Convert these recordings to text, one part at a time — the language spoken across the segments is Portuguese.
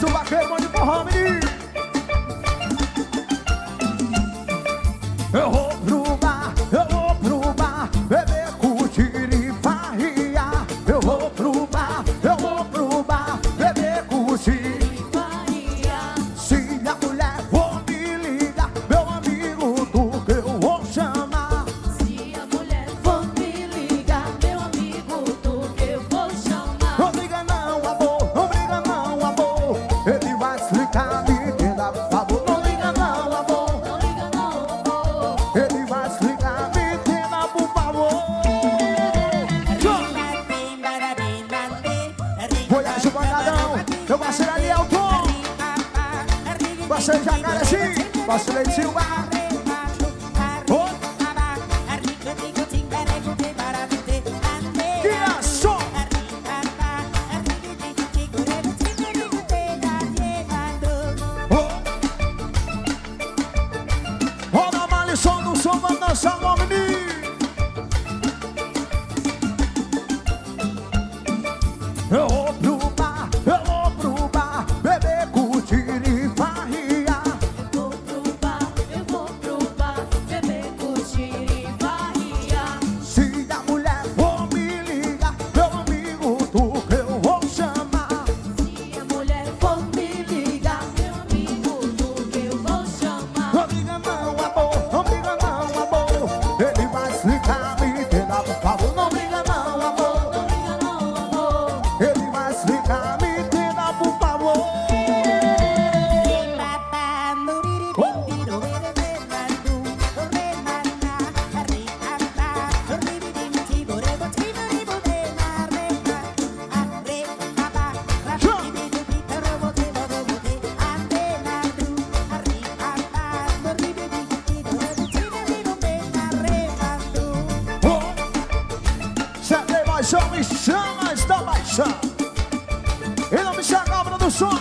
do vaqueiro, mano de forró, menino. Eu vou pro bar, beber, curtir e farriar. Eu vou pro bar, beber, curtir e farriar. Se a mulher for me ligar, meu amigo, tu que eu vou chamar. Se a mulher for me ligar, meu amigo, tu que eu vou chamar. Não briga não, amor, não briga não, amor. Ele vai explicar, me entenda, por favor. Não liga não, amor, Não liga não, amor. ele vai explicar, me entenda, por favor. Goiás, o Bangadão, eu passei ali, Elton. Passei Jacareci, passei Silva. Que é som. Roda a maldição do som, vamos dançar, meu menino. Eu vou pro bar, beber, curtir e farriar. Eu vou pro bar, beber, curtir e farriar. Se a mulher for me ligar, meu amigo, tu que eu vou chamar. Se a mulher for me ligar, meu amigo, tu que eu vou chamar. Não liga não, amor, não liga não, amor. Ele vai explicar, me entenda, por favor. Não liga não, amor, Não liga não, amor. ele vai explicar, me entenda, por favor. Cheguei, baixão, me chama, está baixando. E não me chega produções.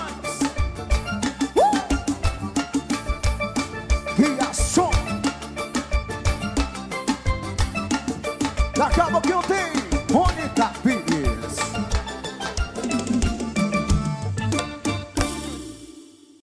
Que a som. Daqui a pouquinho tem